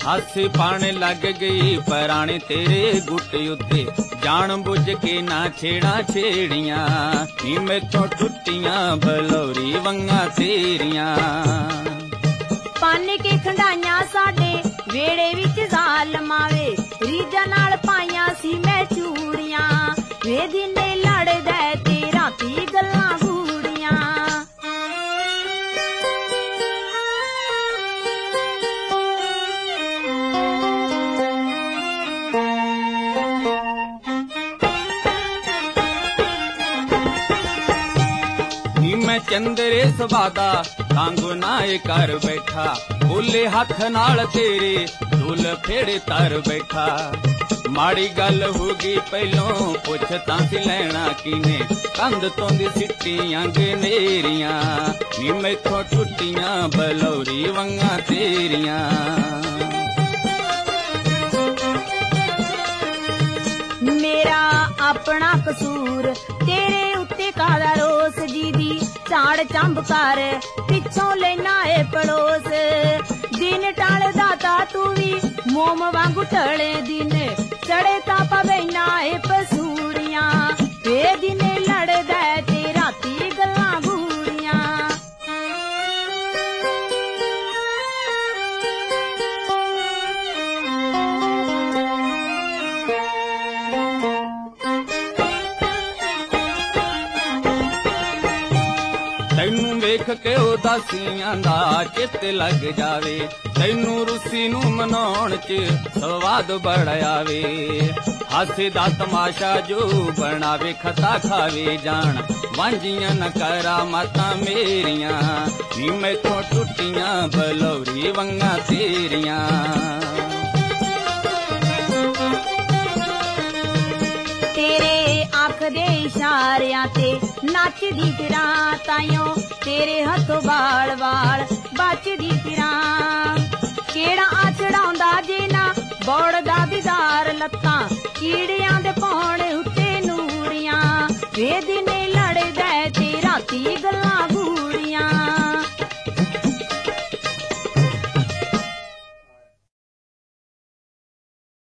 हासे पाने लग गई पराने तेरे गुट उत्ते जान बुझ के ना छेड़ा छेड़ियां नी मैथों टुटियां बलौरी वंगा तेरियां पान के खंडाइयां साडे वेड़े विच जालमां वे रीजा नाल पाइयां सी मैं चूड़ियां वे दिने लड़दा ते राती गल्लां गूड़ियां मैं चंदरे सवादा कांगो नाए कर बैठा बोले हथ नाल तेरे धुल फेड़े तर बैठा माड़ी गल होगी पहलों पुछ तां सी लैना कीने कंध तों दी सिट्टियां गनेरियां नी मैथों टुटियां बलौरी वंगा तेरियां मेरा अपना कसूर तेरे उत्ते कादा रोस जी दी झाड़ चंब कर पिछों लेना है पड़ोस दिन टाल दाता तू भी मोम वांगू टले दिन चढ़े तापा बहना है पसूड़ियां वे दिन लड़दा ते राती गल्लां गूड़ियां तैनू वेख के उदासियां दा चित लग जावे तैनू रुसी नू मनाउण च स्वाद बड़ा आवे हासे दा तमाशा जो बनावे खता खावे जान वांजियां न करा माता मेरियां नी मैथों टुटियां बलौरी वंगा तेरियां तेरे आँख दे इशारियां ते नचदी फिरां ताइयों तेरे हथों बाल बाल बचदी फिरां केड़ा आ चढ़ाउंदा जे ना बौड़दा दीदार लत्तां कीड़ियां